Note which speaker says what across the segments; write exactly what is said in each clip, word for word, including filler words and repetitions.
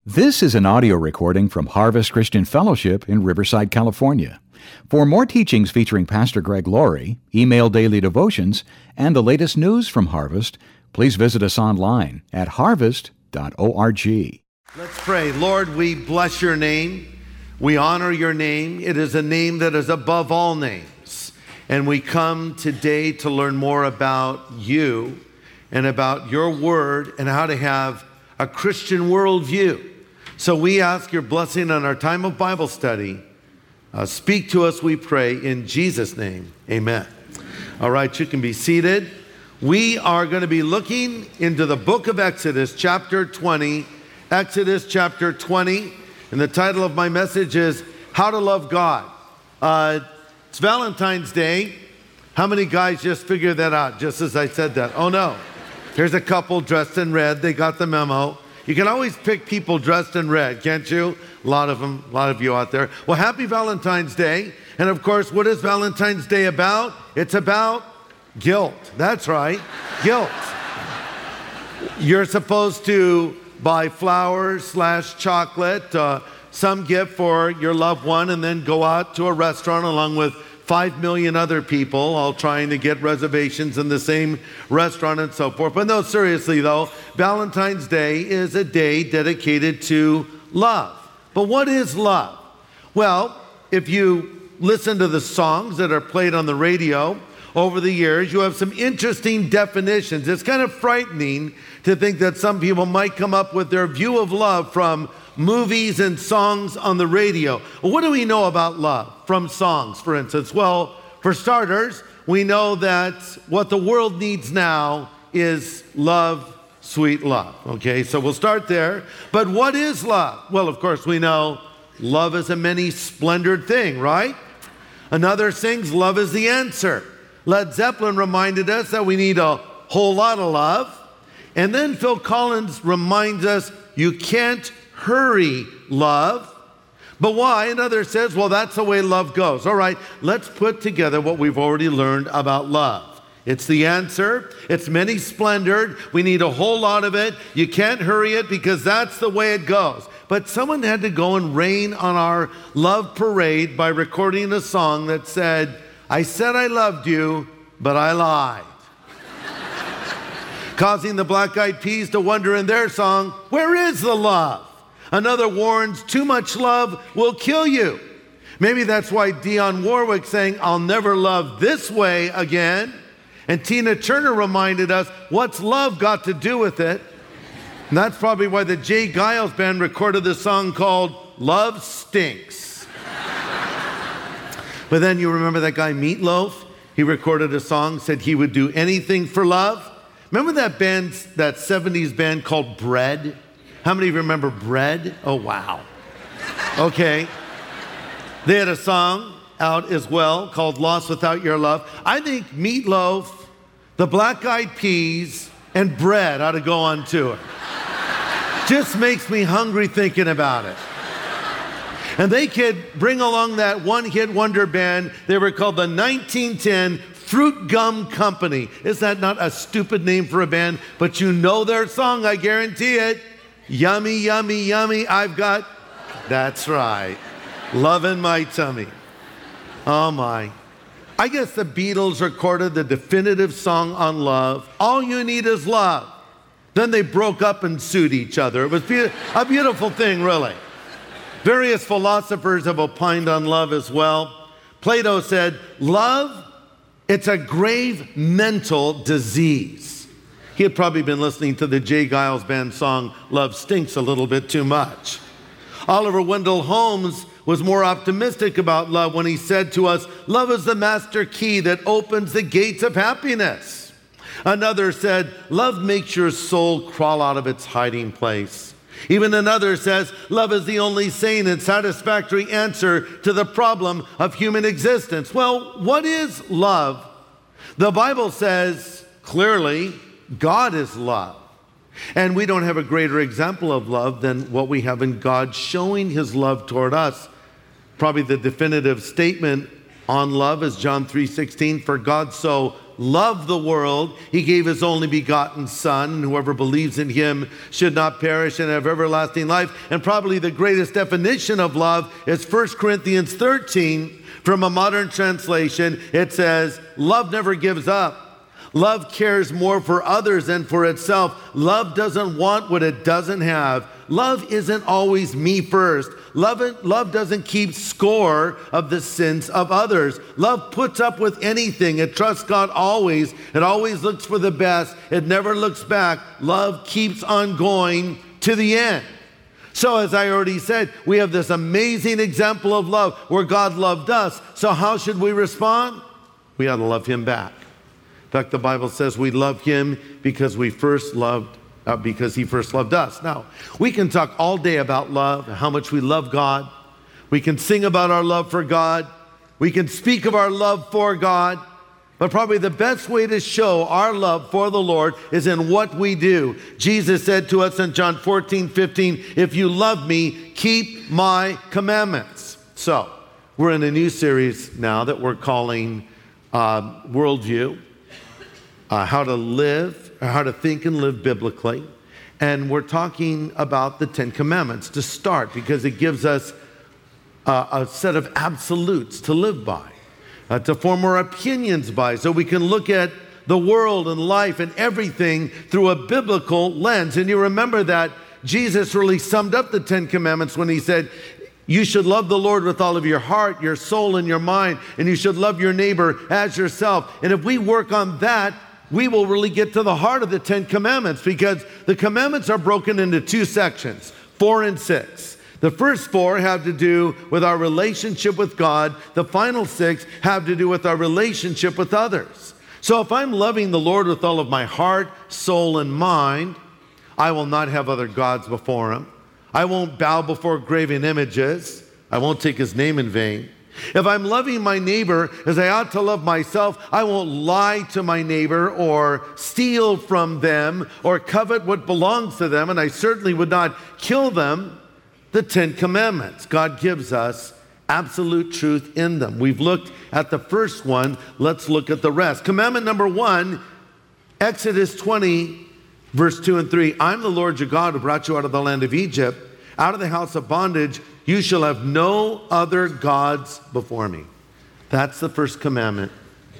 Speaker 1: This is an audio recording from Harvest Christian Fellowship in Riverside, California. For more teachings featuring Pastor Greg Laurie, email daily devotions, and the latest news from Harvest, please visit us online at harvest dot org.
Speaker 2: Let's pray. Lord, we bless your name. We honor your name. It is a name that is above all names. And we come today to learn more about you and about your word and how to have a Christian worldview. So we ask your blessing on our time of Bible study. Uh, speak to us, we pray, in Jesus' name. Amen. All right, you can be seated. We are going to be looking into the book of Exodus, chapter twenty. Exodus chapter twenty. And the title of my message is How to Love God. Uh, it's Valentine's Day. How many guys just figured that out just as I said that? Oh no. Here's a couple dressed in red. They got the memo. You can always pick people dressed in red, can't you? A lot of them, a lot of you out there. Well, happy Valentine's Day. And of course, what is Valentine's Day about? It's about guilt. That's right, guilt. You're supposed to buy flowers slash chocolate, uh, some gift for your loved one, and then go out to a restaurant along with five million other people, all trying to get reservations in the same restaurant and so forth. But no, seriously though, Valentine's Day is a day dedicated to love. But what is love? Well, if you listen to the songs that are played on the radio over the years, you have some interesting definitions. It's kind of frightening to think that some people might come up with their view of love from movies and songs on the radio. Well, what do we know about love from songs, for instance? Well, for starters, we know that what the world needs now is love, sweet love. Okay, so we'll start there. But what is love? Well, of course, we know love is a many splendored thing, right? Another sings, love is the answer. Led Zeppelin reminded us that we need a whole lot of love. And then Phil Collins reminds us you can't hurry love. But why? Another says, well, that's the way love goes. All right, let's put together what we've already learned about love. It's the answer. It's many splendored. We need a whole lot of it. You can't hurry it because that's the way it goes. But someone had to go and rain on our love parade by recording a song that said, I said I loved you, but I lied. Causing the Black Eyed Peas to wonder in their song, where is the love? Another warns, too much love will kill you. Maybe that's why Dionne Warwick sang, I'll never love this way again. And Tina Turner reminded us, what's love got to do with it? And that's probably why the Jay Giles Band recorded this song called Love Stinks. But then you remember that guy Meatloaf? He recorded a song, said he would do anything for love. Remember that band, that seventies band called Bread? How many of you remember Bread? Oh, wow. Okay. They had a song out as well called Lost Without Your Love. I think Meatloaf, the Black Eyed Peas, and Bread ought to go on tour. Just makes me hungry thinking about it. And they could bring along that one-hit wonder band. They were called the nineteen ten Fruit Gum Company. Is that not a stupid name for a band? But you know their song, I guarantee it. Yummy, yummy, yummy, I've got... That's right. Love in my tummy. Oh my. I guess the Beatles recorded the definitive song on love. All you need is love. Then they broke up and sued each other. It was be- a beautiful thing, really. Various philosophers have opined on love as well. Plato said, love, it's a grave mental disease. He had probably been listening to the Jay Giles Band song, Love Stinks, a little bit too much. Oliver Wendell Holmes was more optimistic about love when he said to us, love is the master key that opens the gates of happiness. Another said, love makes your soul crawl out of its hiding place. Even another says, love is the only sane and satisfactory answer to the problem of human existence. Well, what is love? The Bible says clearly, God is love. And we don't have a greater example of love than what we have in God showing his love toward us. Probably the definitive statement on love is John three sixteen, for God so loved the world, he gave his only begotten Son, and whoever believes in him should not perish and have everlasting life. And probably the greatest definition of love is First Corinthians thirteen. From a modern translation, it says, love never gives up. Love cares more for others than for itself. Love doesn't want what it doesn't have. Love isn't always me first. Love, love doesn't keep score of the sins of others. Love puts up with anything. It trusts God always. It always looks for the best. It never looks back. Love keeps on going to the end. So as I already said, we have this amazing example of love where God loved us. So how should we respond? We ought to love him back. In fact, the Bible says we love him because we first loved, uh, because he first loved us. Now, we can talk all day about love, how much we love God. We can sing about our love for God. We can speak of our love for God. But probably the best way to show our love for the Lord is in what we do. Jesus said to us in John fourteen fifteen, if you love me, keep my commandments. So, we're in a new series now that we're calling uh, Worldview. Uh, how to live, or how to think and live biblically. And we're talking about the Ten Commandments to start because it gives us uh, a set of absolutes to live by, uh, to form our opinions by, so we can look at the world and life and everything through a biblical lens. And you remember that Jesus really summed up the Ten Commandments when he said, you should love the Lord with all of your heart, your soul, and your mind, and you should love your neighbor as yourself. And if we work on that, we will really get to the heart of the Ten Commandments, because the commandments are broken into two sections, four and six. The first four have to do with our relationship with God. The final six have to do with our relationship with others. So if I'm loving the Lord with all of my heart, soul, and mind, I will not have other gods before him. I won't bow before graven images. I won't take his name in vain. If I'm loving my neighbor as I ought to love myself, I won't lie to my neighbor or steal from them or covet what belongs to them, and I certainly would not kill them. The Ten Commandments, God gives us absolute truth in them. We've looked at the first one. Let's look at the rest. Commandment number one, Exodus twenty, verse two and three. I'm the Lord your God who brought you out of the land of Egypt, out of the house of bondage. You shall have no other gods before me. That's the first commandment.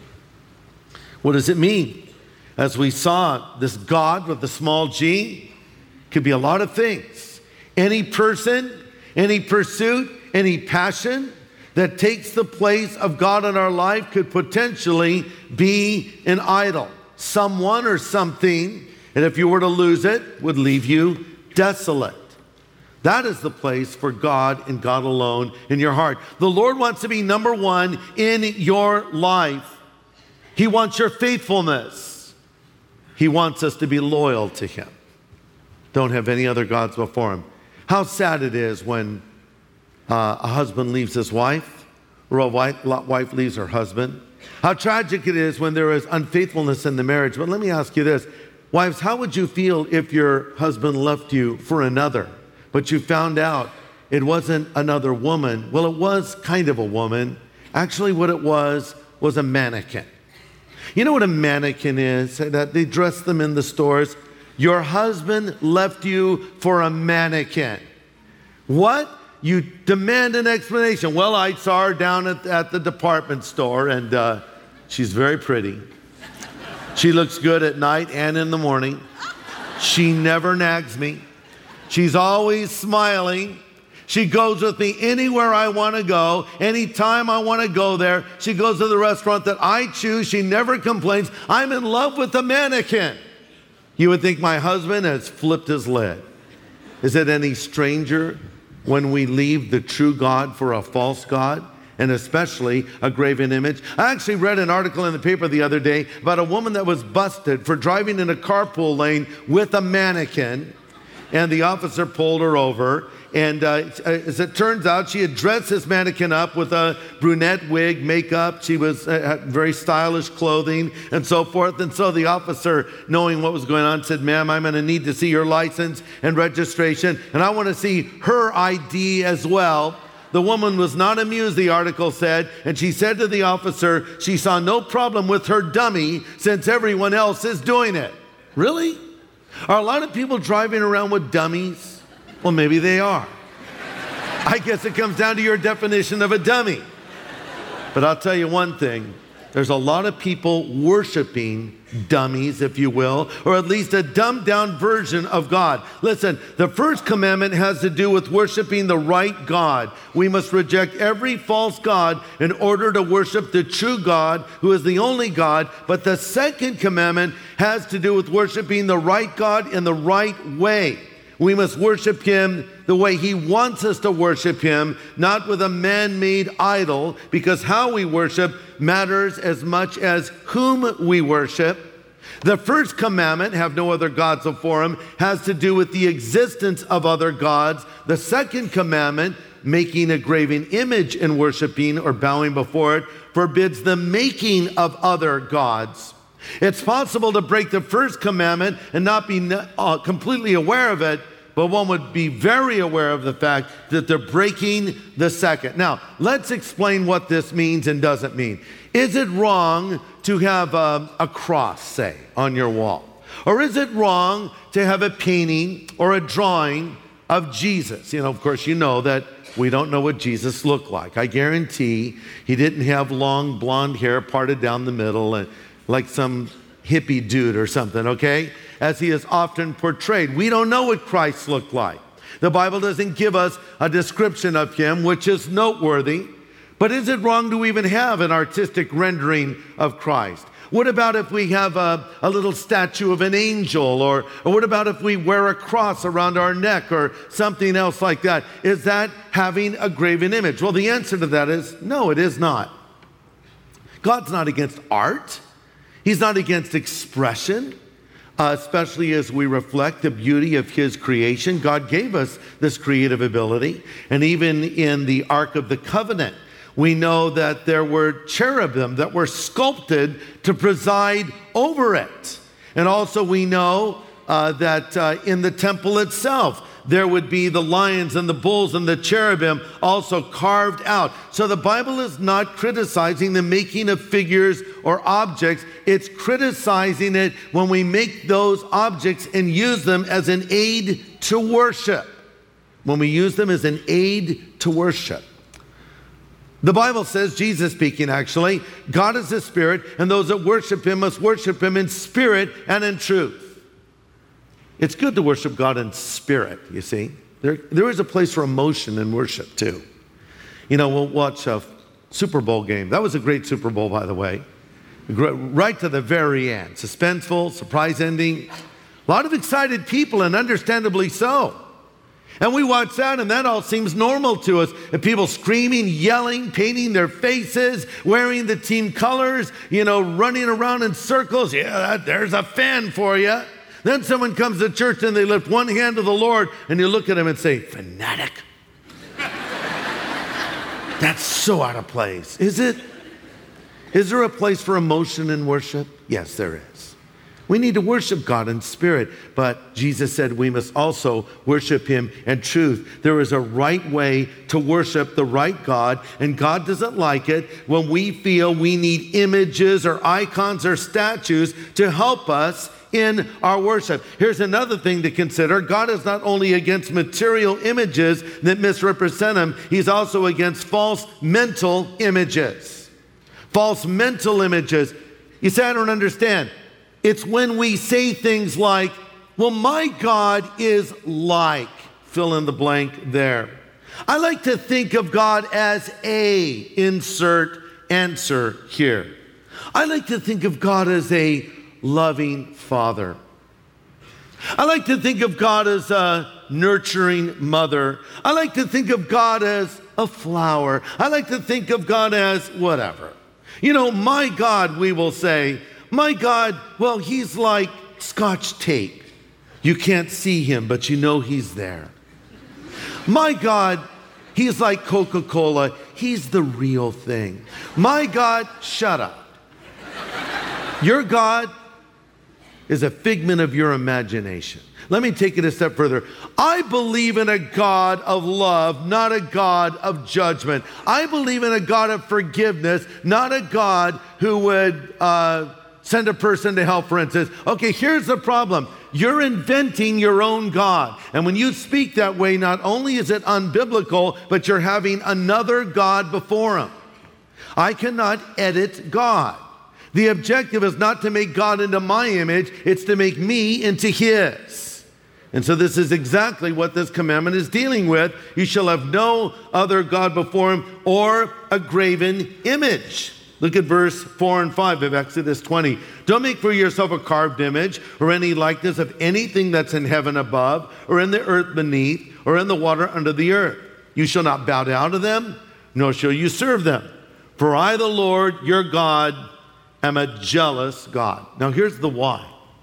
Speaker 2: What does it mean? As we saw, this God with the small g could be a lot of things. Any person, any pursuit, any passion that takes the place of God in our life could potentially be an idol. Someone or something, and if you were to lose it, would leave you desolate. That is the place for God and God alone in your heart. The Lord wants to be number one in your life. He wants your faithfulness. He wants us to be loyal to him. Don't have any other gods before him. How sad it is when uh, a husband leaves his wife, or a wife, wife leaves her husband. How tragic it is when there is unfaithfulness in the marriage. But let me ask you this. Wives, how would you feel if your husband left you for another? But you found out it wasn't another woman. Well, it was kind of a woman. Actually, what it was was a mannequin. You know what a mannequin is? That they dress them in the stores. Your husband left you for a mannequin. What? You demand an explanation. Well, I saw her down at, at the department store, and uh, she's very pretty. She looks good at night and in the morning. She never nags me. She's always smiling. She goes with me anywhere I want to go. Anytime I want to go there. She goes to the restaurant that I choose. She never complains. I'm in love with the mannequin. You would think my husband has flipped his lid. Is it any stranger when we leave the true God for a false God? And especially a graven image. I actually read an article in the paper the other day about a woman that was busted for driving in a carpool lane with a mannequin. And the officer pulled her over. And uh, as it turns out, she had dressed this mannequin up with a brunette wig, makeup. She was uh, had very stylish clothing and so forth. And so the officer, knowing what was going on, said, ma'am, I'm going to need to see your license and registration. And I want to see her I D as well. The woman was not amused, the article said, and she said to the officer she saw no problem with her dummy since everyone else is doing it. Really? Are a lot of people driving around with dummies? Well, maybe they are. I guess it comes down to your definition of a dummy. But I'll tell you one thing. There's a lot of people worshiping dummies, if you will, or at least a dumbed down version of God. Listen, the first commandment has to do with worshiping the right God. We must reject every false god in order to worship the true God, who is the only God. But the second commandment has to do with worshiping the right God in the right way. We must worship him the way he wants us to worship him, not with a man-made idol, because how we worship matters as much as whom we worship. The first commandment, have no other gods before him, has to do with the existence of other gods. The second commandment, making a graven image and worshiping or bowing before it, forbids the making of other gods. It's possible to break the first commandment and not be uh, completely aware of it, but one would be very aware of the fact that they're breaking the second. Now, let's explain what this means and doesn't mean. Is it wrong to have a, a cross, say, on your wall? Or is it wrong to have a painting or a drawing of Jesus? You know, of course, you know that we don't know what Jesus looked like. I guarantee he didn't have long blonde hair parted down the middle and like some hippie dude or something, okay? As he is often portrayed. We don't know what Christ looked like. The Bible doesn't give us a description of him, which is noteworthy. But is it wrong to even have an artistic rendering of Christ? What about if we have a, a little statue of an angel? Or, or what about if we wear a cross around our neck or something else like that? Is that having a graven image? Well, the answer to that is no, it is not. God's not against art. He's not against expression, uh, especially as we reflect the beauty of his creation. God gave us this creative ability. And even in the Ark of the Covenant, we know that there were cherubim that were sculpted to preside over it. And also we know uh, that uh, in the temple itself, there would be the lions and the bulls and the cherubim also carved out. So the Bible is not criticizing the making of figures or objects. It's criticizing it when we make those objects and use them as an aid to worship. When we use them as an aid to worship. The Bible says, Jesus speaking actually, God is a spirit, and those that worship him must worship him in spirit and in truth. It's good to worship God in spirit, you see. There, there is a place for emotion in worship, too. You know, we'll watch a Super Bowl game. That was a great Super Bowl, by the way. Right to the very end. Suspenseful, surprise ending. A lot of excited people, and understandably so. And we watch that, and that all seems normal to us. And people screaming, yelling, painting their faces, wearing the team colors, you know, running around in circles. Yeah, that, there's a fan for you. Then someone comes to church and they lift one hand to the Lord, and you look at him and say, fanatic. That's so out of place. Is it? Is there a place for emotion in worship? Yes, there is. We need to worship God in spirit, but Jesus said we must also worship him in truth. There is a right way to worship the right God, and God doesn't like it when we feel we need images or icons or statues to help us in our worship. Here's another thing to consider. God is not only against material images that misrepresent him, he's also against false mental images. False mental images. You say, I don't understand. It's when we say things like, well, my God is like, fill in the blank there. I like to think of God as a, insert answer here. I like to think of God as a loving Father. I like to think of God as a nurturing mother. I like to think of God as a flower. I like to think of God as whatever. You know, my God, we will say, my God, well, he's like Scotch tape. You can't see him, but you know he's there. My God, he's like Coca-Cola. He's the real thing. My God, shut up. Your God, is a figment of your imagination. Let me take it a step further. I believe in a God of love, not a God of judgment. I believe in a God of forgiveness, not a God who would uh, send a person to hell, for instance. Okay, here's the problem. You're inventing your own God. And when you speak that way, not only is it unbiblical, but you're having another God before him. I cannot edit God. The objective is not to make God into my image, it's to make me into his. And so this is exactly what this commandment is dealing with. You shall have no other God before him or a graven image. Look at verse four and five of Exodus twenty. Don't make for yourself a carved image or any likeness of anything that's in heaven above or in the earth beneath or in the water under the earth. You shall not bow down to them, nor shall you serve them. For I, the Lord, your God, am a jealous God. Now here's the why.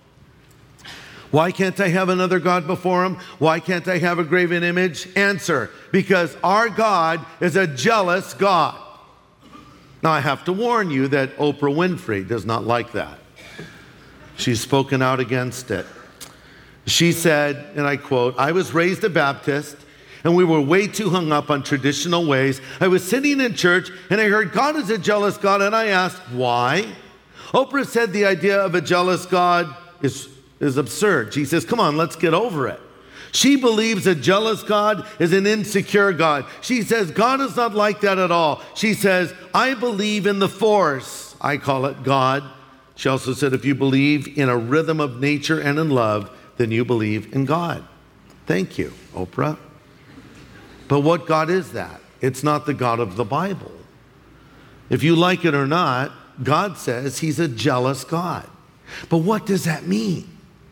Speaker 2: Why can't I have another God before him? Why can't I have a graven image? Answer, because our God is a jealous God. Now I have to warn you that Oprah Winfrey does not like that. She's spoken out against it. She said, and I quote, I was raised a Baptist and we were way too hung up on traditional ways. I was sitting in church and I heard God is a jealous God and I asked, why? Oprah said the idea of a jealous God is is absurd. She says, come on, let's get over it. She believes a jealous God is an insecure God. She says, God is not like that at all. She says, I believe in the force. I call it God. She also said, if you believe in a rhythm of nature and in love, then you believe in God. Thank you, Oprah. But what God is that? It's not the God of the Bible. If you like it or not, God says he's a jealous God. But what does that mean?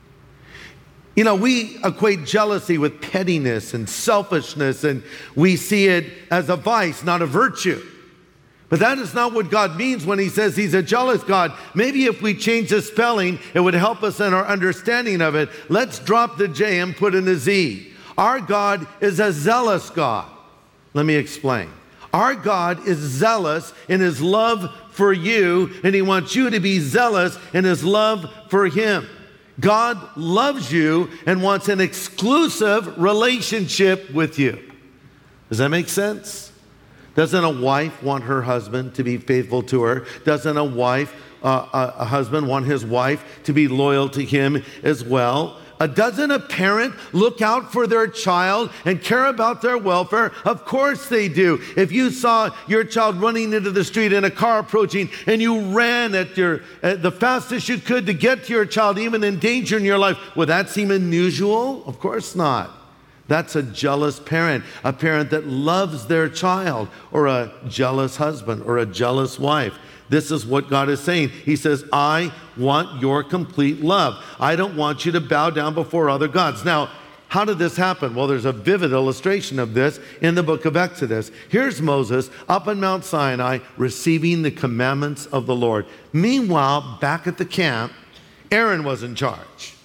Speaker 2: You know, we equate jealousy with pettiness and selfishness, and we see it as a vice, not a virtue. But that is not what God means when he says he's a jealous God. Maybe if we change the spelling, it would help us in our understanding of it. Let's drop the J and put in a Z. Our God is a zealous God. Let me explain. Our God is zealous in his love for you, and he wants you to be zealous in his love for him. God loves you and wants an exclusive relationship with you. Does that make sense? Doesn't a wife want her husband to be faithful to her? Doesn't a wife, uh, a, a husband want his wife to be loyal to him as well? Uh, doesn't a parent look out for their child and care about their welfare? Of course they do. If you saw your child running into the street and a car approaching and you ran at your at the fastest you could to get to your child, even endangering your life, would that seem unusual? Of course not. That's a jealous parent, a parent that loves their child, or a jealous husband or a jealous wife. This is what God is saying. He says, I want your complete love. I don't want you to bow down before other gods. Now, how did this happen? Well, there's a vivid illustration of this in the book of Exodus. Here's Moses up on Mount Sinai receiving the commandments of the Lord. Meanwhile, back at the camp, Aaron was in charge.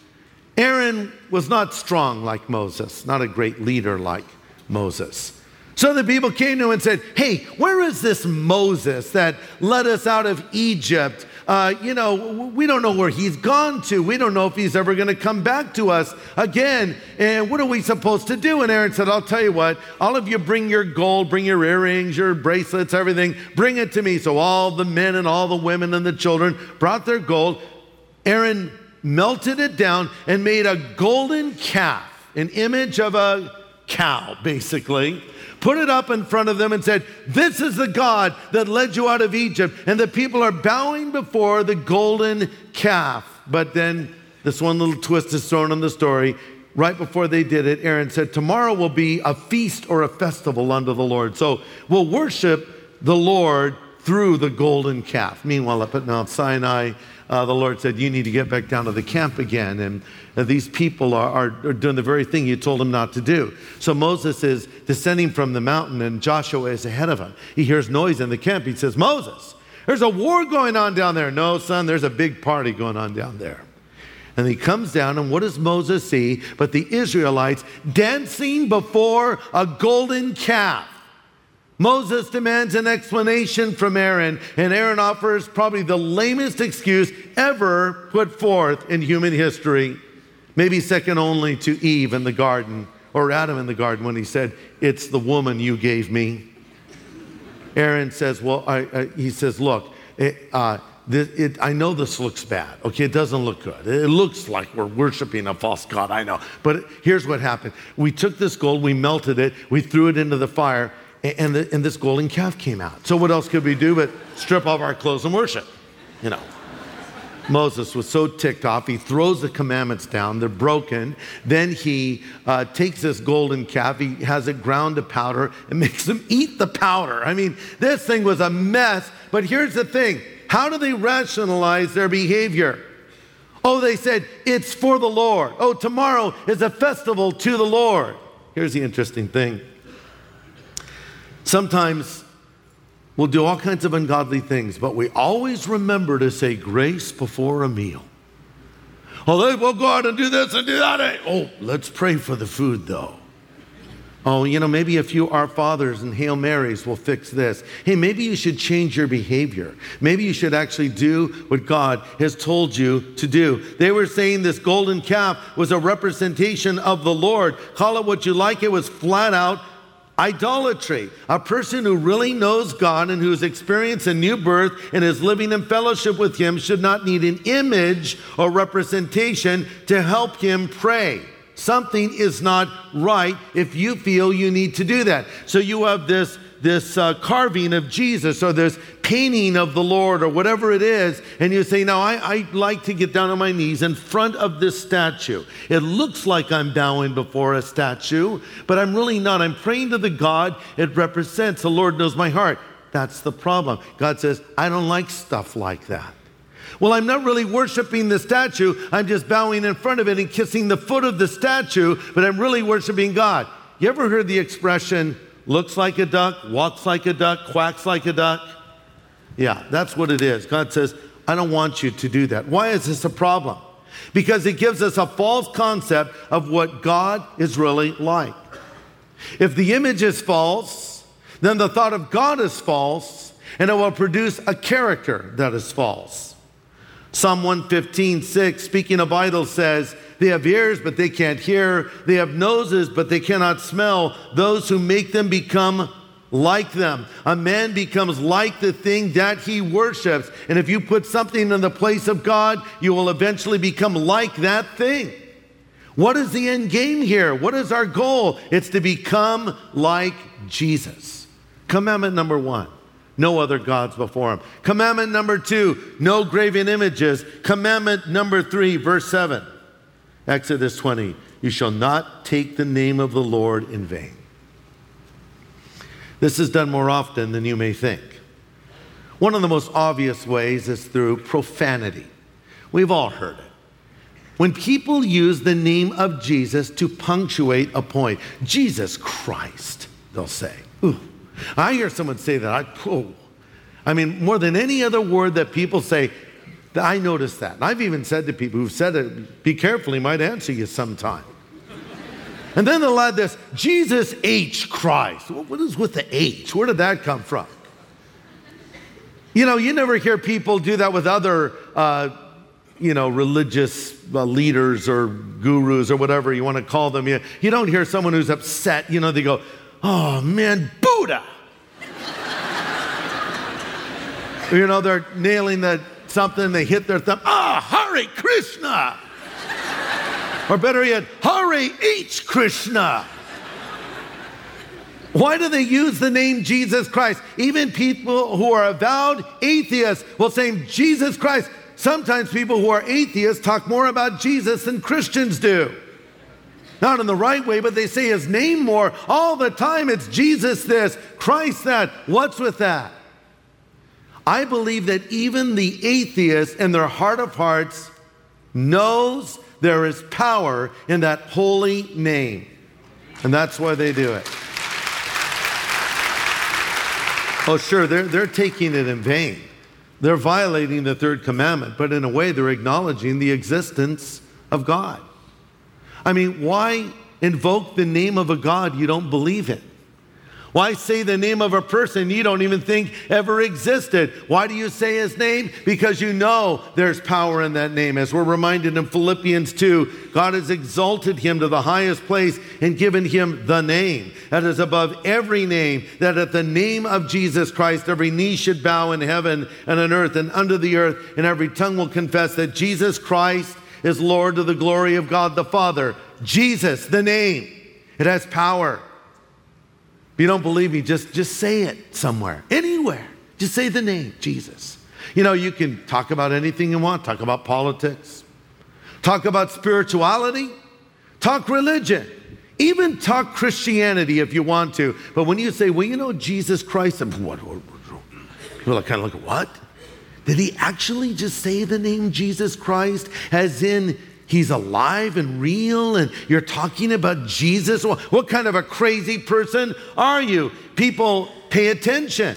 Speaker 2: Aaron was not strong like Moses, not a great leader like Moses. So the people came to him and said, hey, where is this Moses that led us out of Egypt? Uh, you know, we don't know where he's gone to. We don't know if he's ever going to come back to us again. And what are we supposed to do? And Aaron said, I'll tell you what, all of you bring your gold, bring your earrings, your bracelets, everything. Bring it to me. So all the men and all the women and the children brought their gold. Aaron melted it down and made a golden calf, an image of a cow, basically. Put it up in front of them and said, this is the God that led you out of Egypt. And the people are bowing before the golden calf. But then this one little twist is thrown in the story. Right before they did it, Aaron said, tomorrow will be a feast or a festival unto the Lord. So we'll worship the Lord through the golden calf. Meanwhile, up at Mount Sinai, uh, the Lord said, you need to get back down to the camp again. And uh, these people are, are, are doing the very thing you told them not to do. So Moses is descending from the mountain and Joshua is ahead of him. He hears noise in the camp. He says, Moses, there's a war going on down there. No, son, there's a big party going on down there. And he comes down, and what does Moses see but the Israelites dancing before a golden calf? Moses demands an explanation from Aaron, and Aaron offers probably the lamest excuse ever put forth in human history, maybe second only to Eve in the garden, or Adam in the garden when he said, "It's the woman you gave me." Aaron says, well, I, I, he says, look, it, uh, this, it, I know this looks bad. Okay, it doesn't look good. It looks like we're worshiping a false god, I know. But here's what happened. We took this gold, we melted it, we threw it into the fire, and, the, and this golden calf came out. So what else could we do but strip off our clothes and worship? You know. Moses was so ticked off, he throws the commandments down. They're broken. Then he uh, takes this golden calf, he has it ground to powder and makes them eat the powder. I mean, this thing was a mess. But here's the thing. How do they rationalize their behavior? Oh, they said, it's for the Lord. Oh, tomorrow is a festival to the Lord. Here's the interesting thing. Sometimes we'll do all kinds of ungodly things, but we always remember to say grace before a meal. Oh, we'll go out and do this and do that. Oh, let's pray for the food, though. Oh, you know, maybe a few Our Fathers and Hail Marys will fix this. Hey, maybe you should change your behavior. Maybe you should actually do what God has told you to do. They were saying this golden calf was a representation of the Lord. Call it what you like. It was flat out idolatry. A person who really knows God and who's experienced a new birth and is living in fellowship with Him should not need an image or representation to help him pray. Something is not right if you feel you need to do that. So you have this, this uh, carving of Jesus or this painting of the Lord or whatever it is, and you say, now I, I like to get down on my knees in front of this statue. It looks like I'm bowing before a statue, but I'm really not. I'm praying to the God it represents. The Lord knows my heart. That's the problem. God says, I don't like stuff like that. Well, I'm not really worshiping the statue. I'm just bowing in front of it and kissing the foot of the statue, but I'm really worshiping God. You ever heard the expression, looks like a duck, walks like a duck, quacks like a duck? Yeah, that's what it is. God says, I don't want you to do that. Why is this a problem? Because it gives us a false concept of what God is really like. If the image is false, then the thought of God is false, and it will produce a character that is false. Psalm one fifteen, six, speaking of idols, says, they have ears, but they can't hear. They have noses, but they cannot smell. Those who make them become like them. A man becomes like the thing that he worships. And if you put something in the place of God, you will eventually become like that thing. What is the end game here? What is our goal? It's to become like Jesus. Commandment number one. No other gods before him. Commandment number two, no graven images. Commandment number three, verse seven, Exodus twenty, you shall not take the name of the Lord in vain. This is done more often than you may think. One of the most obvious ways is through profanity. We've all heard it. When people use the name of Jesus to punctuate a point, Jesus Christ, they'll say. Ooh. I hear someone say that. I, oh, I mean, more than any other word that people say, I notice that. And I've even said to people who've said it, be careful, he might answer you sometime. And then they'll add this, Jesus H. Christ. What is with the H? Where did that come from? You know, you never hear people do that with other, uh, you know, religious uh, leaders or gurus or whatever you want to call them. You, you don't hear someone who's upset, you know, they go, oh man, Buddha. You know, they're nailing the something, they hit their thumb, ah, Hare Krishna. Or better yet, Hare H. Krishna. Why do they use the name Jesus Christ? Even people who are avowed atheists will say Jesus Christ. Sometimes people who are atheists talk more about Jesus than Christians do. Not in the right way, but they say his name more. All the time it's Jesus this, Christ that. What's with that? I believe that even the atheist in their heart of hearts knows there is power in that holy name. And that's why they do it. Oh, sure, they're, they're taking it in vain. They're violating the third commandment, but in a way they're acknowledging the existence of God. I mean, why invoke the name of a God you don't believe in? Why say the name of a person you don't even think ever existed? Why do you say his name? Because you know there's power in that name. As we're reminded in Philippians two, God has exalted him to the highest place and given him the name that is above every name, that at the name of Jesus Christ, every knee should bow in heaven and on earth and under the earth, and every tongue will confess that Jesus Christ is Lord, to the glory of God the Father. Jesus, the name. It has power. If you don't believe me, just, just say it somewhere, anywhere. Just say the name, Jesus. You know, you can talk about anything you want. Talk about politics. Talk about spirituality. Talk religion. Even talk Christianity if you want to. But when you say, well, you know, Jesus Christ, and what? People are kind of like, what? Did he actually just say the name Jesus Christ as in he's alive and real, and you're talking about Jesus? What kind of a crazy person are you? People, pay attention.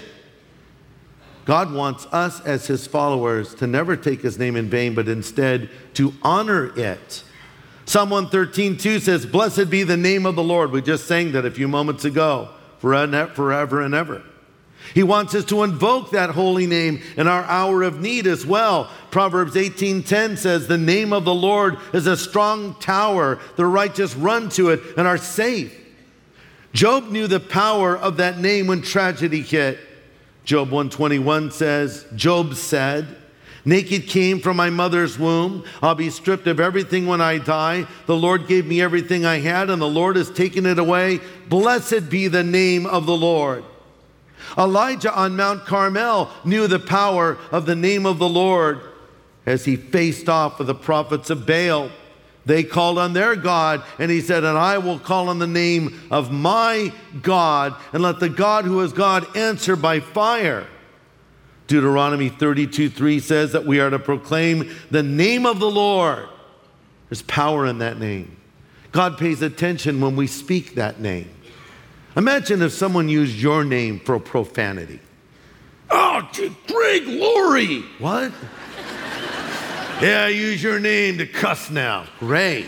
Speaker 2: God wants us as his followers to never take his name in vain, but instead to honor it. Psalm one thirteen two says, blessed be the name of the Lord. We just sang that a few moments ago, forever and ever. He wants us to invoke that holy name in our hour of need as well. Proverbs eighteen ten says, the name of the Lord is a strong tower. The righteous run to it and are safe. Job knew the power of that name when tragedy hit. Job one twenty-one says, Job said, naked came from my mother's womb. I'll be stripped of everything when I die. The Lord gave me everything I had, and the Lord has taken it away. Blessed be the name of the Lord. Elijah on Mount Carmel knew the power of the name of the Lord as he faced off with the prophets of Baal. They called on their God, and he said, and I will call on the name of my God, and let the God who is God answer by fire. Deuteronomy thirty-two three says that we are to proclaim the name of the Lord. There's power in that name. God pays attention when we speak that name. Imagine if someone used your name for profanity. Oh, Greg Laurie. What? Yeah, I use your name to cuss now. Great.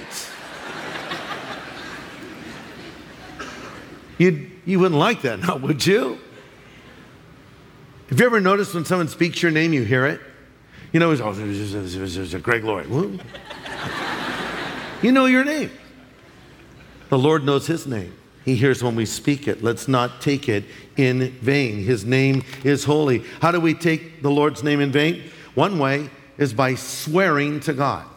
Speaker 2: You'd, you wouldn't like that now, would you? Have you ever noticed when someone speaks your name, you hear it? You know, it's, oh, there's a Greg Laurie. You know your name. The Lord knows his name. He hears when we speak it. Let's not take it in vain. His name is holy. How do we take the Lord's name in vain? One way is by swearing to God.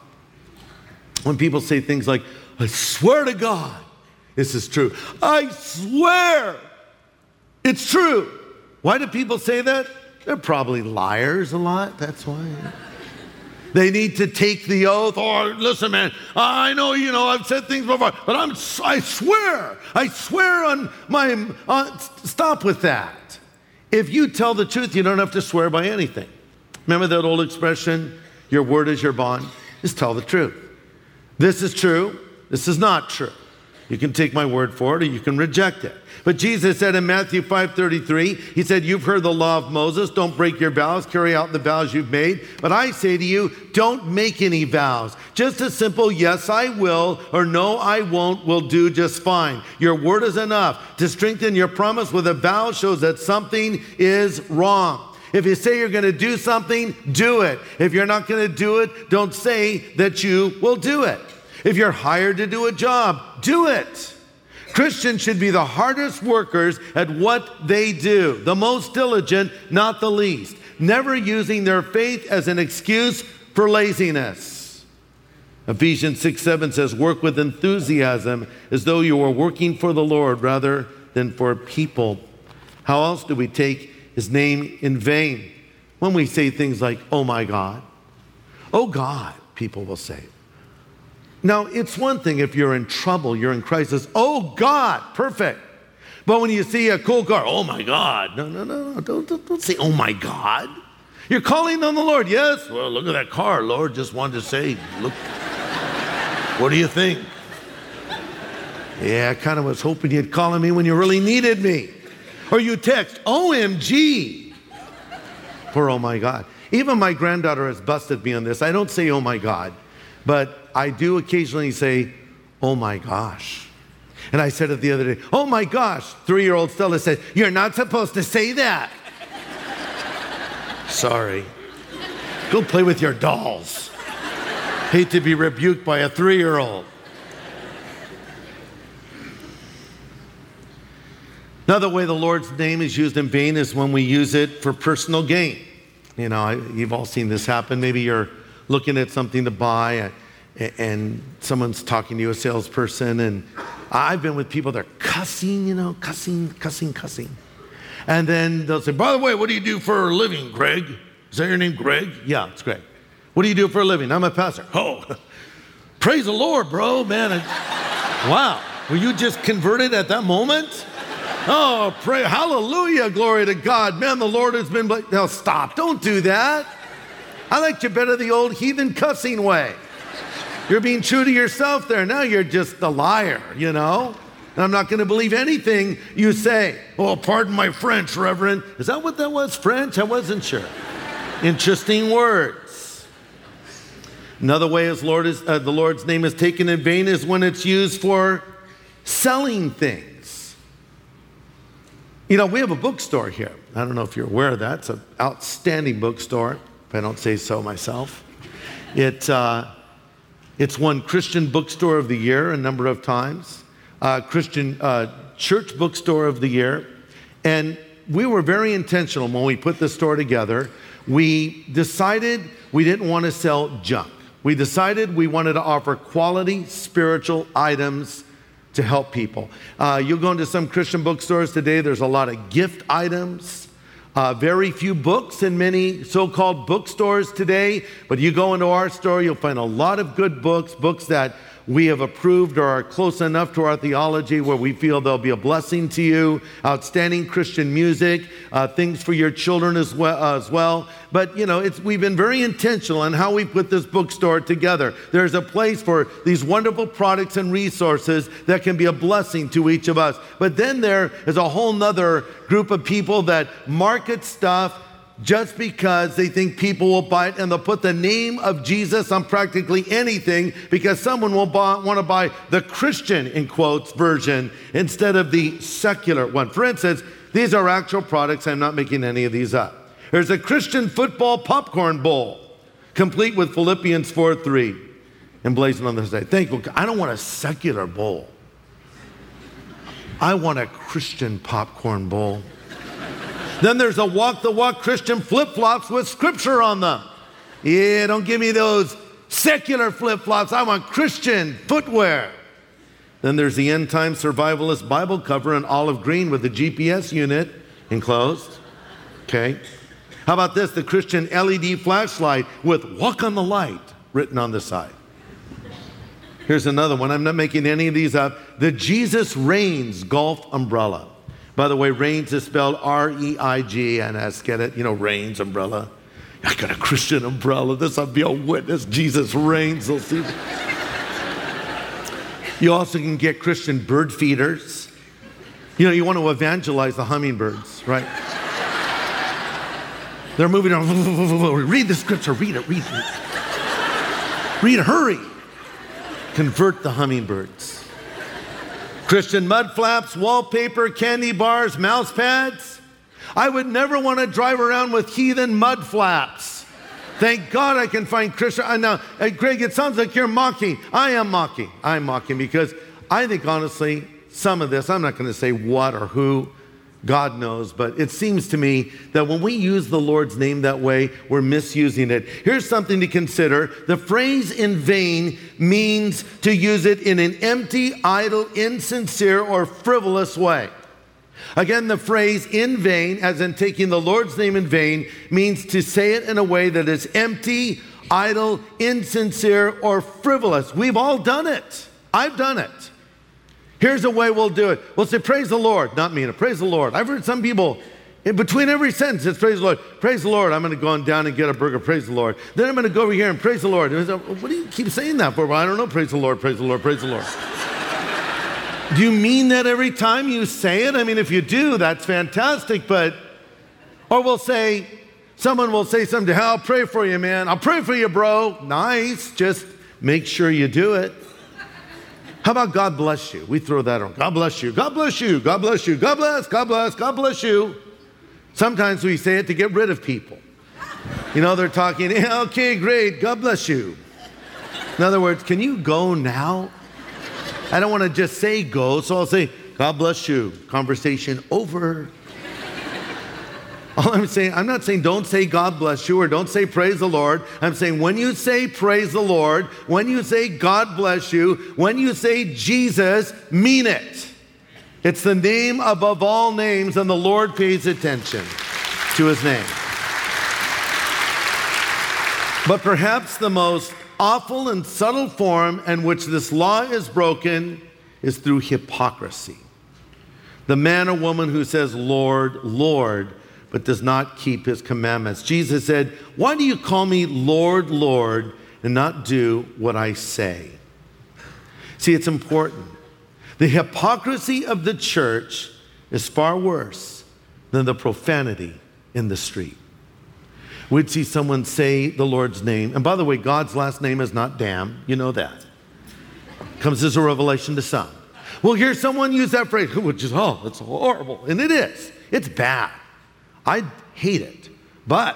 Speaker 2: When people say things like, I swear to God, this is true. I swear it's true. Why do people say that? They're probably liars a lot. That's why. They need to take the oath. Oh, listen, man, I know, you know, I've said things before, but I'm, I swear, I swear on my, uh, stop with that. If you tell the truth, you don't have to swear by anything. Remember that old expression, your word is your bond? Just tell the truth. This is true. This is not true. You can take my word for it or you can reject it. But Jesus said in Matthew five thirty-three, he said, you've heard the law of Moses. Don't break your vows. Carry out the vows you've made. But I say to you, don't make any vows. Just a simple yes, I will, or no, I won't will do just fine. Your word is enough. To strengthen your promise with a vow shows that something is wrong. If you say you're going to do something, do it. If you're not going to do it, don't say that you will do it. If you're hired to do a job, do it. Christians should be the hardest workers at what they do, the most diligent, not the least, never using their faith as an excuse for laziness. Ephesians six seven says, work with enthusiasm as though you were working for the Lord rather than for people. How else do we take his name in vain? When we say things like, oh my God. Oh God, people will say. Now, it's one thing if you're in trouble, you're in crisis. Oh, God, perfect. But when you see a cool car, oh, my God. No, no, no, don't, don't, don't say, oh, my God. You're calling on the Lord. Yes, well, look at that car. Lord just wanted to say, look, what do you think? Yeah, I kind of was hoping you'd call on me when you really needed me. Or you text, O M G, for oh, my God. Even my granddaughter has busted me on this. I don't say, oh, my God. But I do occasionally say, oh my gosh. And I said it the other day, oh my gosh, three-year-old Stella said, you're not supposed to say that. Sorry. Go play with your dolls. Hate to be rebuked by a three-year-old. Another way the Lord's name is used in vain is when we use it for personal gain. You know, I, you've all seen this happen. Maybe you're looking at something to buy and, and someone's talking to you, a salesperson, and I've been with people that are cussing, you know, cussing, cussing, cussing. And then they'll say, by the way, what do you do for a living, Greg? Is that your name, Greg? Yeah, it's Greg. What do you do for a living? I'm a pastor. Oh, praise the Lord, bro, man. I, wow, were you just converted at that moment? Oh, pray, hallelujah, glory to God. Man, the Lord has been blessed. Now stop, don't do that. I liked you better the old heathen cussing way. You're being true to yourself there. Now you're just a liar, you know? And I'm not going to believe anything you say. Oh, pardon my French, Reverend. Is that what that was, French? I wasn't sure. Interesting words. Another way is Lord is, uh, the Lord's name is taken in vain is when it's used for selling things. You know, we have a bookstore here. I don't know if you're aware of that. It's an outstanding bookstore, if I don't say so myself. It, uh, it's won Christian Bookstore of the Year a number of times, uh, Christian uh, Church Bookstore of the Year. And we were very intentional when we put the store together. We decided we didn't want to sell junk. We decided we wanted to offer quality spiritual items to help people. Uh, you'll go into some Christian bookstores today, there's a lot of gift items, uh, very few books in many so-called bookstores today, but you go into our store, you'll find a lot of good books, books that we have approved or are close enough to our theology where we feel they'll be a blessing to you, outstanding Christian music, uh, things for your children as well. Uh, as well. But, you know, it's, we've been very intentional in how we put this bookstore together. There's a place for these wonderful products and resources that can be a blessing to each of us. But then there is a whole nother group of people that market stuff just because they think people will buy it, and they'll put the name of Jesus on practically anything because someone will buy, want to buy the Christian, in quotes, version instead of the secular one. For instance, these are actual products. I'm not making any of these up. There's a Christian football popcorn bowl, complete with Philippians four three, emblazoned on the side. Thank you. I don't want a secular bowl. I want a Christian popcorn bowl. Then there's a Walk the Walk Christian flip-flops with scripture on them. Yeah, don't give me those secular flip-flops. I want Christian footwear. Then there's the End Time Survivalist Bible cover in olive green with the G P S unit enclosed. Okay. How about this? The Christian L E D flashlight with Walk on the Light written on the side. Here's another one. I'm not making any of these up. The Jesus Reigns golf umbrella. By the way, Reigns is spelled R E I G N S. Get it? You know, Reigns umbrella. I got a Christian umbrella. This will be a witness. Jesus reigns. They'll see. You also can get Christian bird feeders. You know, you want to evangelize the hummingbirds, right? They're moving on. Read the scripture. Read it. Read it. Read it. Hurry. Convert the hummingbirds. Christian mud flaps, wallpaper, candy bars, mouse pads. I would never want to drive around with heathen mud flaps. Thank God I can find Christian. I know, hey, Greg, it sounds like you're mocking. I am mocking. I'm mocking because I think honestly, some of this, I'm not going to say what or who, God knows, but it seems to me that when we use the Lord's name that way, we're misusing it. Here's something to consider. The phrase in vain means to use it in an empty, idle, insincere, or frivolous way. Again, the phrase in vain, as in taking the Lord's name in vain, means to say it in a way that is empty, idle, insincere, or frivolous. We've all done it. I've done it. Here's a way we'll do it. We'll say, praise the Lord. Not me, praise the Lord. I've heard some people, in between every sentence, it's praise the Lord. Praise the Lord. I'm going to go on down and get a burger. Praise the Lord. Then I'm going to go over here and praise the Lord. And I say, what do you keep saying that for? Well, I don't know. Praise the Lord, praise the Lord, praise the Lord. Do you mean that every time you say it? I mean, if you do, that's fantastic. But, or we'll say, someone will say something, hey, I'll pray for you, man. I'll pray for you, bro. Nice. Just make sure you do it. How about God bless you? We throw that on. God bless you. God bless you. God bless you. God bless. God bless. God bless you. Sometimes we say it to get rid of people. You know, they're talking, yeah, okay, great. God bless you. In other words, can you go now? I don't want to just say go, so I'll say, God bless you. Conversation over. All I'm saying, I'm not saying don't say God bless you or don't say praise the Lord. I'm saying when you say praise the Lord, when you say God bless you, when you say Jesus, mean it. It's the name above all names, and the Lord pays attention to his name. But perhaps the most awful and subtle form in which this law is broken is through hypocrisy. The man or woman who says, Lord, Lord, but does not keep his commandments. Jesus said, why do you call me Lord, Lord, and not do what I say? See, it's important. The hypocrisy of the church is far worse than the profanity in the street. We'd see someone say the Lord's name. And by the way, God's last name is not damn. You know that. Comes as a revelation to some. We'll hear someone use that phrase, which is, oh, it's horrible. And it is. It's bad. I hate it. But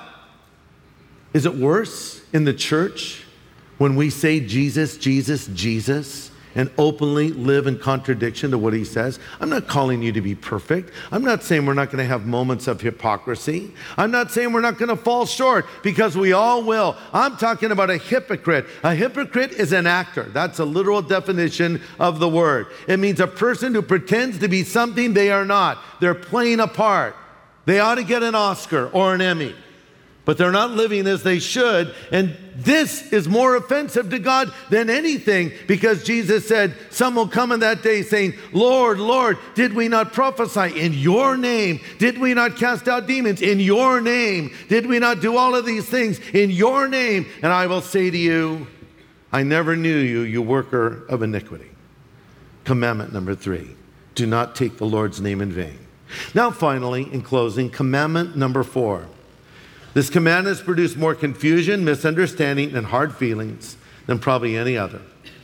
Speaker 2: is it worse in the church when we say Jesus, Jesus, Jesus, and openly live in contradiction to what he says? I'm not calling you to be perfect. I'm not saying we're not going to have moments of hypocrisy. I'm not saying we're not going to fall short, because we all will. I'm talking about a hypocrite. A hypocrite is an actor. That's a literal definition of the word. It means a person who pretends to be something they are not. They're playing a part. They ought to get an Oscar or an Emmy, but they're not living as they should. And this is more offensive to God than anything, because Jesus said, some will come in that day saying, Lord, Lord, did we not prophesy in your name? Did we not cast out demons in your name? Did we not do all of these things in your name? And I will say to you, I never knew you, you worker of iniquity. Commandment number three, do not take the Lord's name in vain. Now, finally, in closing, commandment number four. This command has produced more confusion, misunderstanding, and hard feelings than probably any other.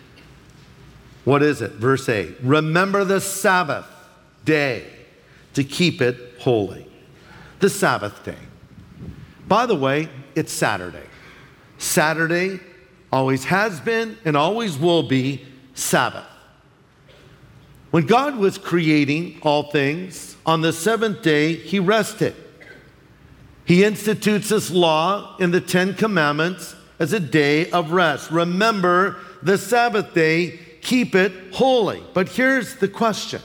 Speaker 2: What is it? Verse eight. Remember the Sabbath day to keep it holy. The Sabbath day. By the way, it's Saturday. Saturday always has been and always will be Sabbath. When God was creating all things, on the seventh day, he rested. He institutes this law in the Ten Commandments as a day of rest. Remember the Sabbath day, keep it holy. But here's the question.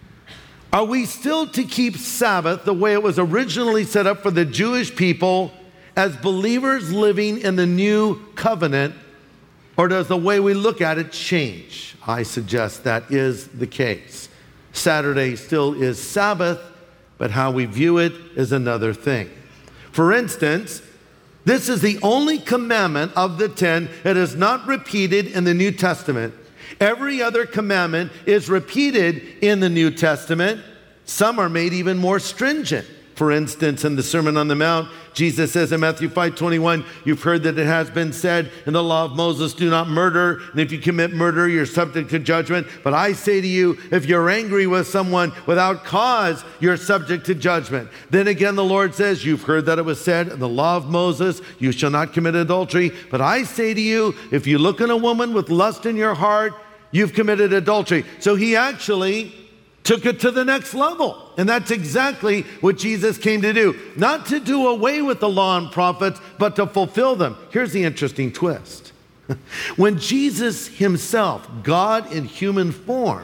Speaker 2: Are we still to keep Sabbath the way it was originally set up for the Jewish people as believers living in the new covenant, or does the way we look at it change? I suggest that is the case. Saturday still is Sabbath, but how we view it is another thing. For instance, this is the only commandment of the ten that is not repeated in the New Testament. Every other commandment is repeated in the New Testament. Some are made even more stringent. For instance, in the Sermon on the Mount, Jesus says in Matthew five twenty-one, you've heard that it has been said in the law of Moses, do not murder. And if you commit murder, you're subject to judgment. But I say to you, if you're angry with someone without cause, you're subject to judgment. Then again, the Lord says, you've heard that it was said in the law of Moses, you shall not commit adultery. But I say to you, if you look at a woman with lust in your heart, you've committed adultery. So he actually took it to the next level. And that's exactly what Jesus came to do. Not to do away with the law and prophets, but to fulfill them. Here's the interesting twist. When Jesus himself, God in human form,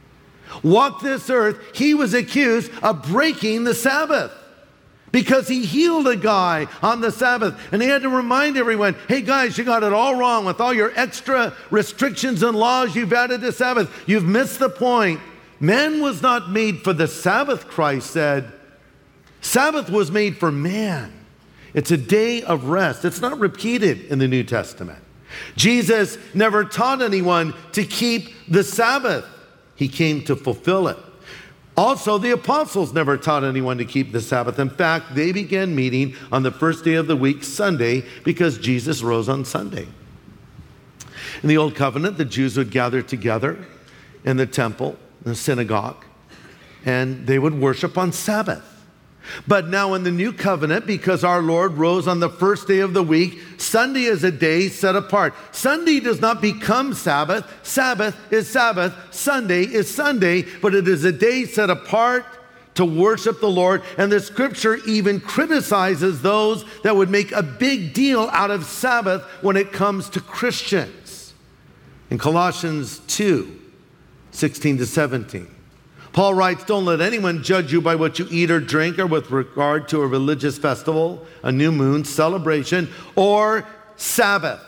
Speaker 2: walked this earth, he was accused of breaking the Sabbath because he healed a guy on the Sabbath. And he had to remind everyone, hey guys, you got it all wrong with all your extra restrictions and laws you've added to Sabbath. You've missed the point. Man was not made for the Sabbath, Christ said. Sabbath was made for man. It's a day of rest. It's not repeated in the New Testament. Jesus never taught anyone to keep the Sabbath. He came to fulfill it. Also, the apostles never taught anyone to keep the Sabbath. In fact, they began meeting on the first day of the week, Sunday, because Jesus rose on Sunday. In the Old Covenant, the Jews would gather together in the temple, in the synagogue, and they would worship on Sabbath. But now in the new covenant, because our Lord rose on the first day of the week, Sunday is a day set apart. Sunday does not become Sabbath. Sabbath is Sabbath. Sunday is Sunday, but it is a day set apart to worship the Lord. And the scripture even criticizes those that would make a big deal out of Sabbath when it comes to Christians. In Colossians two, sixteen to seventeen. Paul writes, don't let anyone judge you by what you eat or drink, or with regard to a religious festival, a new moon, celebration, or Sabbath.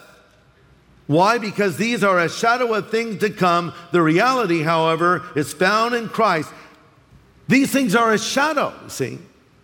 Speaker 2: Why? Because these are a shadow of things to come. The reality, however, is found in Christ. These things are a shadow, see.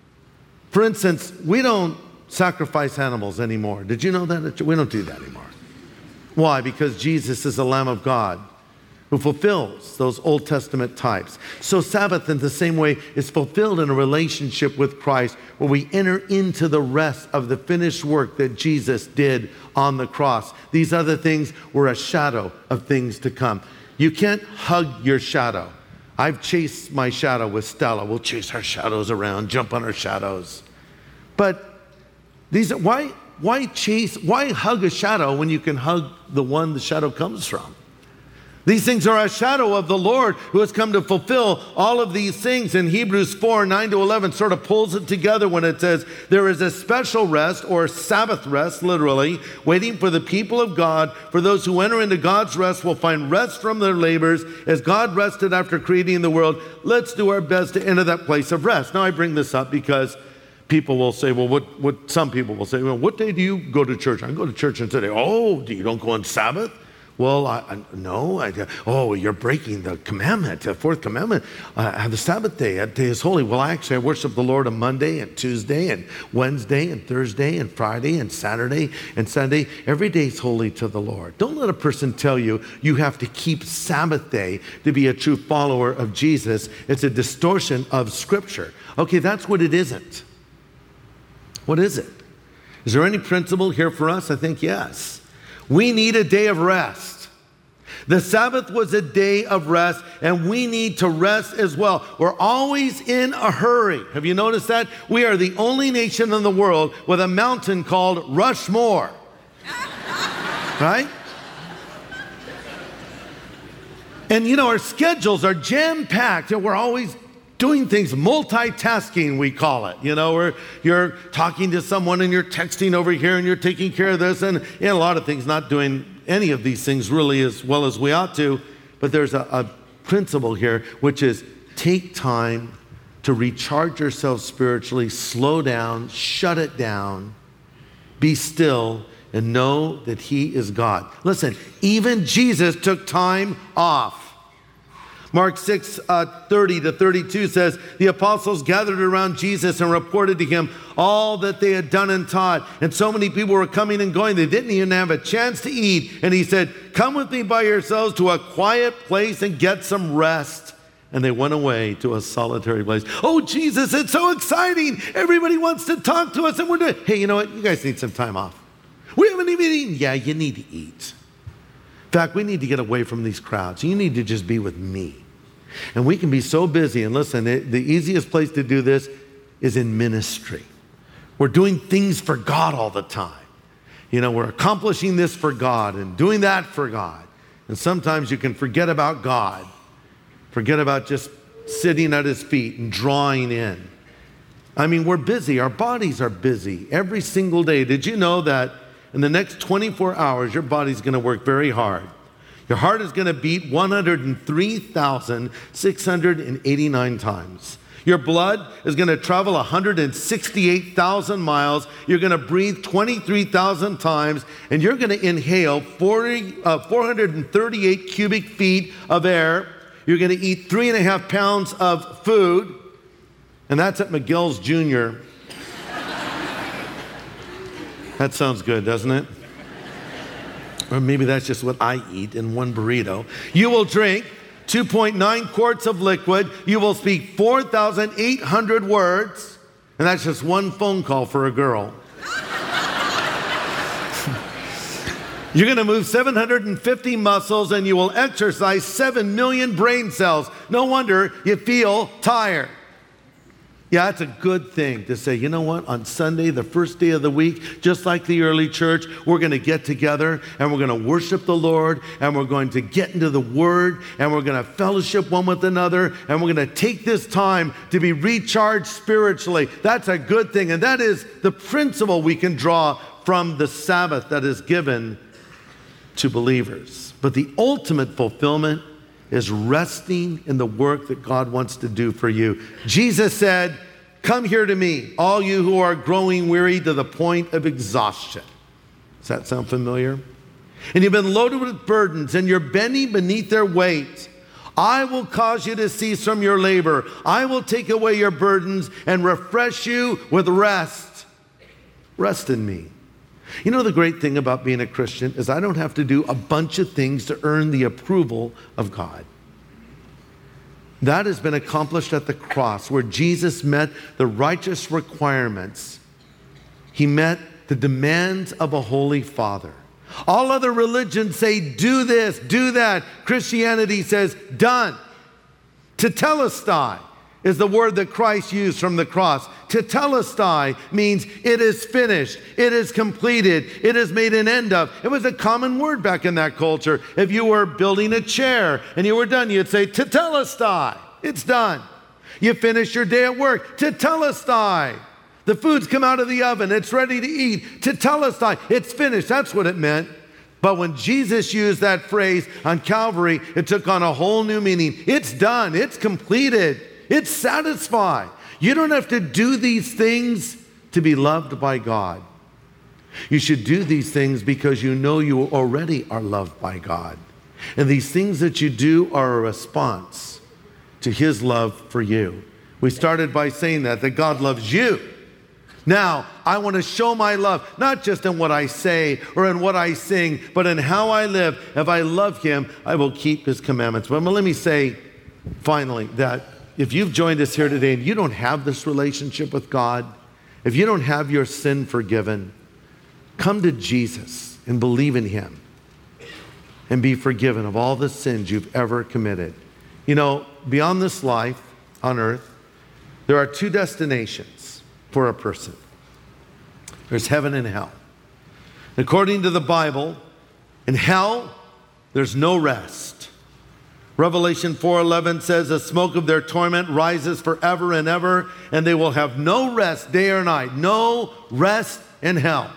Speaker 2: For instance, we don't sacrifice animals anymore. Did you know that? We don't do that anymore. Why? Because Jesus is the Lamb of God who fulfills those Old Testament types. So Sabbath in the same way is fulfilled in a relationship with Christ, where we enter into the rest of the finished work that Jesus did on the cross. These other things were a shadow of things to come. You can't hug your shadow. I've chased my shadow with Stella. We'll chase our shadows around, jump on our shadows. But these are, why, why chase, why hug a shadow when you can hug the one the shadow comes from? These things are a shadow of the Lord who has come to fulfill all of these things. In Hebrews four, nine to eleven sort of pulls it together when it says, there is a special rest, or Sabbath rest, literally, waiting for the people of God. For those who enter into God's rest will find rest from their labors. As God rested after creating the world, let's do our best to enter that place of rest. Now I bring this up because people will say, well, what, what some people will say, well, what day do you go to church? I go to church on Sunday. Oh, you don't go on Sabbath? Well, I, I, no, I, oh, you're breaking the commandment, the fourth commandment. Uh, the Sabbath day, that day is holy. Well, actually, I worship the Lord on Monday and Tuesday and Wednesday and Thursday and Friday and Saturday and Sunday. Every day is holy to the Lord. Don't let a person tell you you have to keep Sabbath day to be a true follower of Jesus. It's a distortion of Scripture. Okay, that's what it isn't. What is it? Is there any principle here for us? I think yes. We need a day of rest. The Sabbath was a day of rest, and we need to rest as well. We're always in a hurry. Have you noticed that? We are the only nation in the world with a mountain called Rushmore. Right? And you know, our schedules are jam-packed, and we're always doing things, multitasking, we call it. You know, where you're talking to someone and you're texting over here and you're taking care of this, and, and a lot of things, not doing any of these things really as well as we ought to. But there's a, a principle here, which is take time to recharge yourself spiritually, slow down, shut it down, be still, and know that He is God. Listen, even Jesus took time off. Mark six, uh, thirty to thirty-two says, the apostles gathered around Jesus and reported to Him all that they had done and taught. And so many people were coming and going, they didn't even have a chance to eat. And He said, come with me by yourselves to a quiet place and get some rest. And they went away to a solitary place. Oh, Jesus, it's so exciting. Everybody wants to talk to us. And we're doing, hey, you know what? You guys need some time off. We haven't even eaten. Yeah, you need to eat. In fact, we need to get away from these crowds. You need to just be with me. And we can be so busy. And listen, it, the easiest place to do this is in ministry. We're doing things for God all the time. You know, we're accomplishing this for God and doing that for God. And sometimes you can forget about God. Forget about just sitting at His feet and drawing in. I mean, we're busy. Our bodies are busy every single day. Did you know that in the next twenty-four hours, your body's going to work very hard? Your heart is going to beat one hundred three thousand six hundred eighty-nine times. Your blood is going to travel one hundred sixty-eight thousand miles. You're going to breathe twenty-three thousand times, and you're going to inhale forty, uh, four hundred thirty-eight cubic feet of air. You're going to eat three and a half pounds of food, and that's at McGill's Junior That sounds good, doesn't it? Or maybe that's just what I eat in one burrito. You will drink two point nine quarts of liquid. You will speak four thousand eight hundred words. And that's just one phone call for a girl. You're going to move seven hundred fifty muscles and you will exercise seven million brain cells. No wonder you feel tired. Yeah, it's a good thing to say, you know what, on Sunday, the first day of the week, just like the early church, we're going to get together and we're going to worship the Lord and we're going to get into the Word and we're going to fellowship one with another and we're going to take this time to be recharged spiritually. That's a good thing. And that is the principle we can draw from the Sabbath that is given to believers. But the ultimate fulfillment is resting in the work that God wants to do for you. Jesus said, "Come here to me, all you who are growing weary to the point of exhaustion." Does that sound familiar? And you've been loaded with burdens and you're bending beneath their weight. I will cause you to cease from your labor. I will take away your burdens and refresh you with rest. Rest in me. You know, the great thing about being a Christian is I don't have to do a bunch of things to earn the approval of God. That has been accomplished at the cross, where Jesus met the righteous requirements. He met the demands of a holy Father. All other religions say, do this, do that. Christianity says, done. Tetelestai is the word that Christ used from the cross. Tetelestai means it is finished, it is completed, it is made an end of. It was a common word back in that culture. If you were building a chair and you were done, you'd say, Tetelestai, it's done. You finish your day at work, Tetelestai. The food's come out of the oven, it's ready to eat, Tetelestai, it's finished. That's what it meant. But when Jesus used that phrase on Calvary, it took on a whole new meaning. It's done, it's completed. It's satisfied. You don't have to do these things to be loved by God. You should do these things because you know you already are loved by God. And these things that you do are a response to His love for you. We started by saying that, that God loves you. Now, I want to show my love, not just in what I say or in what I sing, but in how I live. If I love Him, I will keep His commandments. But let me say, finally, that if you've joined us here today and you don't have this relationship with God, if you don't have your sin forgiven, come to Jesus and believe in Him and be forgiven of all the sins you've ever committed. You know, beyond this life on earth, there are two destinations for a person. There's heaven and hell. According to the Bible, in hell, there's no rest. Revelation four eleven says, the smoke of their torment rises forever and ever, and they will have no rest day or night. No rest in hell.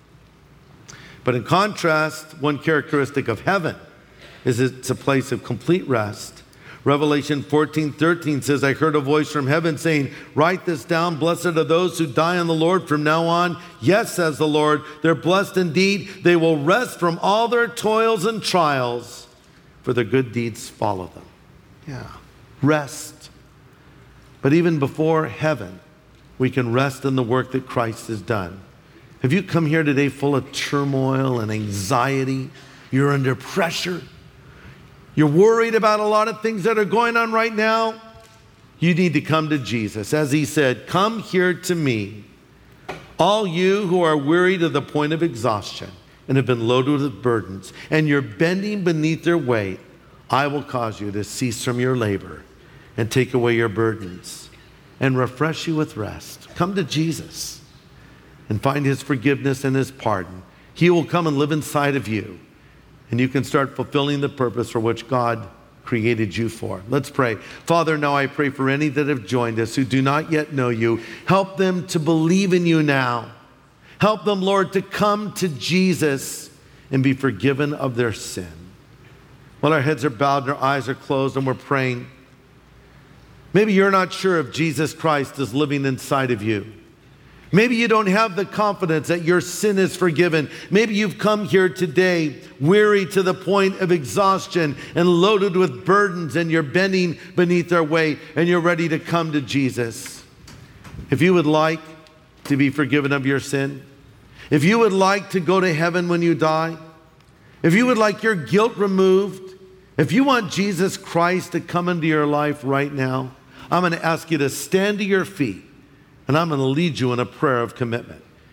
Speaker 2: But in contrast, one characteristic of heaven is it's a place of complete rest. Revelation fourteen thirteen says, I heard a voice from heaven saying, write this down, blessed are those who die in the Lord from now on. Yes, says the Lord, they're blessed indeed. They will rest from all their toils and trials, for their good deeds follow them. Yeah, rest. But even before heaven, we can rest in the work that Christ has done. Have you come here today full of turmoil and anxiety? You're under pressure. You're worried about a lot of things that are going on right now. You need to come to Jesus. As He said, come here to me, all you who are weary to the point of exhaustion and have been loaded with burdens, and you're bending beneath their weight. I will cause you to cease from your labor and take away your burdens and refresh you with rest. Come to Jesus and find His forgiveness and His pardon. He will come and live inside of you, and you can start fulfilling the purpose for which God created you for. Let's pray. Father, now I pray for any that have joined us who do not yet know you. Help them to believe in you now. Help them, Lord, to come to Jesus and be forgiven of their sin. While our heads are bowed and our eyes are closed and we're praying, maybe you're not sure if Jesus Christ is living inside of you. Maybe you don't have the confidence that your sin is forgiven. Maybe you've come here today weary to the point of exhaustion and loaded with burdens, and you're bending beneath their weight and you're ready to come to Jesus. If you would like to be forgiven of your sin, if you would like to go to heaven when you die, if you would like your guilt removed, if you want Jesus Christ to come into your life right now, I'm going to ask you to stand to your feet, and I'm going to lead you in a prayer of commitment.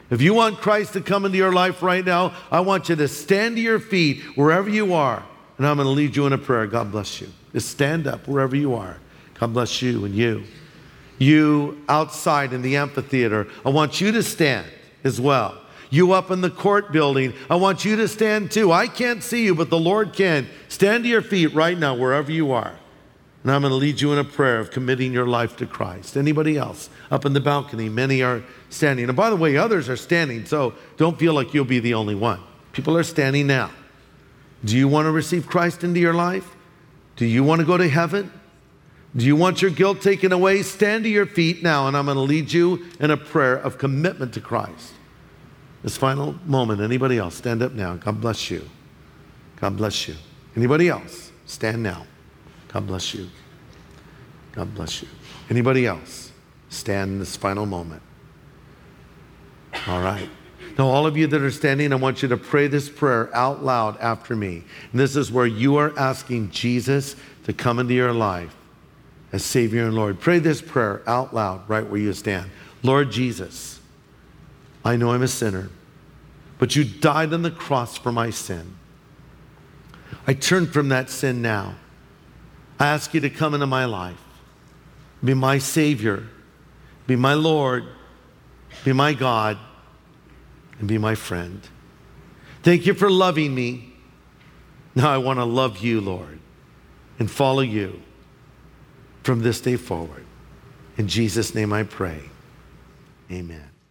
Speaker 2: If you want Christ to come into your life right now, I want you to stand to your feet wherever you are, and I'm going to lead you in a prayer. God bless you. Just stand up wherever you are. God bless you and you. You outside in the amphitheater, I want you to stand as well. You up in the court building, I want you to stand too. I can't see you, but the Lord can. Stand to your feet right now, wherever you are. And I'm going to lead you in a prayer of committing your life to Christ. Anybody else? Up in the balcony, many are standing. And by the way, others are standing, so don't feel like you'll be the only one. People are standing now. Do you want to receive Christ into your life? Do you want to go to heaven? Do you want your guilt taken away? Stand to your feet now, and I'm going to lead you in a prayer of commitment to Christ. This final moment, anybody else? Stand up now. God bless you. God bless you. Anybody else? Stand now. God bless you. God bless you. Anybody else? Stand in this final moment. All right. Now, all of you that are standing, I want you to pray this prayer out loud after me. And this is where you are asking Jesus to come into your life as Savior and Lord. Pray this prayer out loud right where you stand. Lord Jesus, I know I'm a sinner, but you died on the cross for my sin. I turn from that sin now. I ask you to come into my life. Be my Savior. Be my Lord. Be my God. And be my friend. Thank you for loving me. Now I want to love you, Lord, and follow you from this day forward. In Jesus' name I pray. Amen.